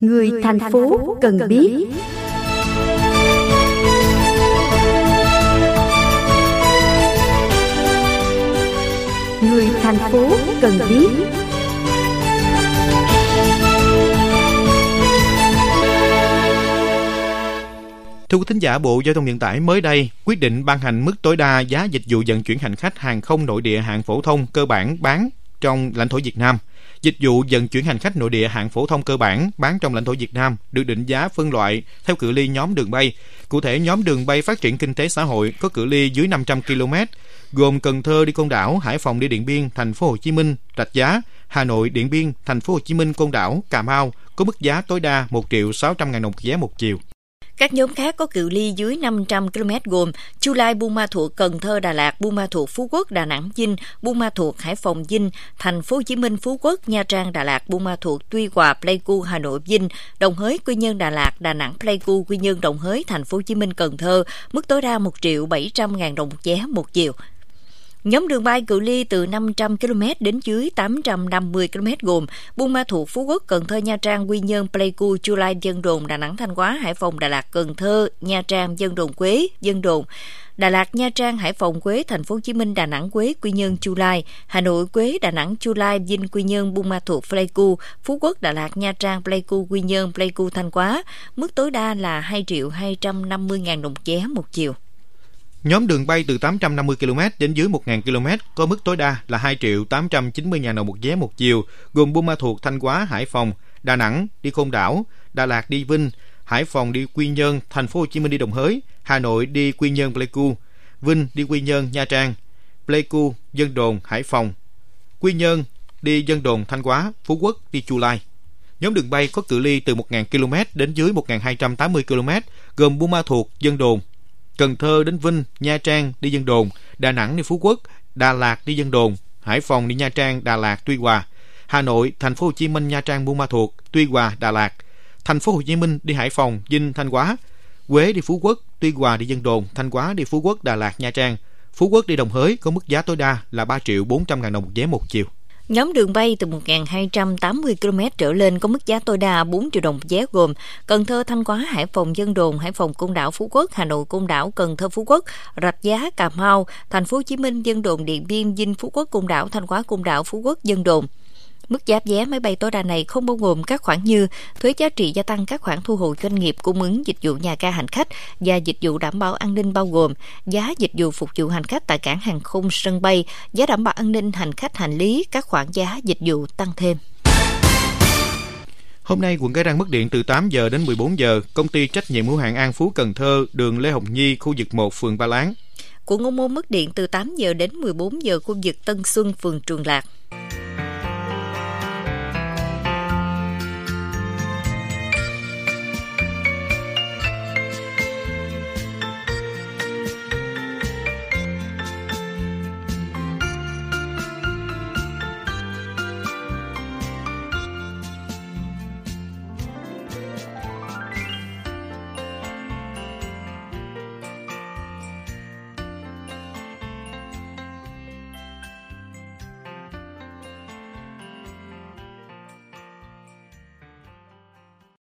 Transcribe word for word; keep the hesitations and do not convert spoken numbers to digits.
Người thành phố cần biết. Người thành phố cần biết. Thưa quý thính giả, Bộ Giao thông Vận tải mới đây quyết định ban hành mức tối đa giá dịch vụ vận chuyển hành khách hàng không nội địa hạng phổ thông cơ bản bán trong lãnh thổ Việt Nam. Dịch vụ vận chuyển hành khách nội địa hạng phổ thông cơ bản bán trong lãnh thổ Việt Nam được định giá phân loại theo cự ly nhóm đường bay. Cụ thể, nhóm đường bay phát triển kinh tế xã hội có cự ly dưới năm trăm ki lô mét, gồm Cần Thơ đi Côn Đảo, Hải Phòng đi Điện Biên, Thành phố Hồ Chí Minh, Rạch Giá, Hà Nội, Điện Biên, Thành phố Hồ Chí Minh, Côn Đảo, Cà Mau có mức giá tối đa một triệu sáu trăm ngàn đồng một vé một chiều. Các nhóm khác có cự ly dưới năm trăm ki lô mét gồm Chu Lai, Buôn Ma Thuột, Cần Thơ, Đà Lạt, Buôn Ma Thuột, Phú Quốc, Đà Nẵng, Vinh, Buôn Ma Thuột, Hải Phòng, Vinh, Thành phố Hồ Chí Minh, Phú Quốc, Nha Trang, Đà Lạt, Buôn Ma Thuột, Tuy Hòa, Pleiku, Hà Nội, Vinh, Đồng Hới, Quy Nhơn, Đà Lạt, Đà Nẵng, Pleiku, Quy Nhơn, Đồng Hới, Thành phố Hồ Chí Minh, Cần Thơ, mức tối đa một triệu bảy trăm ngàn đồng một vé một chiều. Nhóm đường bay cự ly từ năm trăm ki lô mét đến dưới tám trăm năm mươi ki lô mét gồm Buôn Ma Thuột, Phú Quốc, Cần Thơ, Nha Trang, Quy Nhơn, Pleiku, Chu Lai, Vân Đồn, Đà Nẵng, Thanh Hóa, Hải Phòng, Đà Lạt, Cần Thơ, Nha Trang, Vân Đồn, Quế, Vân Đồn, Đà Lạt, Nha Trang, Hải Phòng, Quế, Thành phố Hồ Chí Minh, Đà Nẵng, Quế, Quy Nhơn, Chu Lai, Hà Nội, Quế, Đà Nẵng, Chu Lai, Vinh, Quy Nhơn, Buôn Ma Thuột, Pleiku, Phú Quốc, Đà Lạt, Nha Trang, Pleiku, Quy Nhơn, Pleiku, Thanh Hóa, mức tối đa là hai triệu hai trăm năm mươi ngàn đồng vé một chiều. Nhóm đường bay từ tám trăm năm mươi ki lô mét đến dưới một nghìn ki lô mét có mức tối đa là hai triệu tám trăm chín mươi ngàn đồng một vé một chiều, gồm Buôn Ma Thuột, Thanh Hóa, Hải Phòng, Đà Nẵng đi Côn Đảo, Đà Lạt đi Vinh, Hải Phòng đi Quy Nhơn, Thành phố Hồ Chí Minh đi Đồng Hới, Hà Nội đi Quy Nhơn, Pleiku, Vinh đi Quy Nhơn, Nha Trang, Pleiku, Vân Đồn, Hải Phòng, Quy Nhơn đi Vân Đồn, Thanh Hóa, Phú Quốc đi Chu Lai. Nhóm đường bay có cự ly từ một nghìn ki lô mét đến dưới một nghìn hai trăm tám mươi ki lô mét, gồm Buôn Ma Thuột, Vân Đồn, Cần Thơ đến Vinh, Nha Trang đi Vân Đồn, Đà Nẵng đi Phú Quốc, Đà Lạt đi Vân Đồn, Hải Phòng đi Nha Trang, Đà Lạt, Tuy Hòa, Hà Nội, Thành phố Hồ Chí Minh, Nha Trang, Buôn Ma Thuột, Tuy Hòa, Đà Lạt, Thành phố Hồ Chí Minh đi Hải Phòng, Vinh, Thanh Hóa, Quế đi Phú Quốc, Tuy Hòa đi Vân Đồn, Thanh Hóa đi Phú Quốc, Đà Lạt, Nha Trang, Phú Quốc đi Đồng Hới có mức giá tối đa là ba triệu bốn trăm ngàn đồng một vé một chiều. Nhóm đường bay từ một nghìn hai trăm tám mươi ki lô mét trở lên có mức giá tối đa bốn triệu đồng một vé gồm Cần Thơ, Thanh Hóa, Hải Phòng, Vân Đồn, Hải Phòng, Côn Đảo, Phú Quốc, Hà Nội, Côn Đảo, Cần Thơ, Phú Quốc, Rạch Giá, Cà Mau, Thành phố Hồ Chí Minh, Vân Đồn, Điện Biên, Vinh, Phú Quốc, Côn Đảo, Thanh Hóa, Côn Đảo, Phú Quốc, Vân Đồn. Mức giá vé máy bay tối đa này không bao gồm các khoản như thuế giá trị gia tăng, các khoản thu hồi doanh nghiệp cung ứng dịch vụ nhà ga hành khách và dịch vụ đảm bảo an ninh, bao gồm giá dịch vụ phục vụ hành khách tại cảng hàng không, sân bay, giá đảm bảo an ninh hành khách, hành lý, các khoản giá dịch vụ tăng thêm. Hôm nay, quận Cái Răng mất điện từ tám giờ đến mười bốn giờ. Công ty trách nhiệm hữu hạn An Phú Cần Thơ, đường Lê Hồng Nhi, khu vực một, phường Ba Láng. Quận Ô Môn mất điện từ tám giờ đến mười bốn giờ, khu vực Tân Xuân, phường Trường Lạc.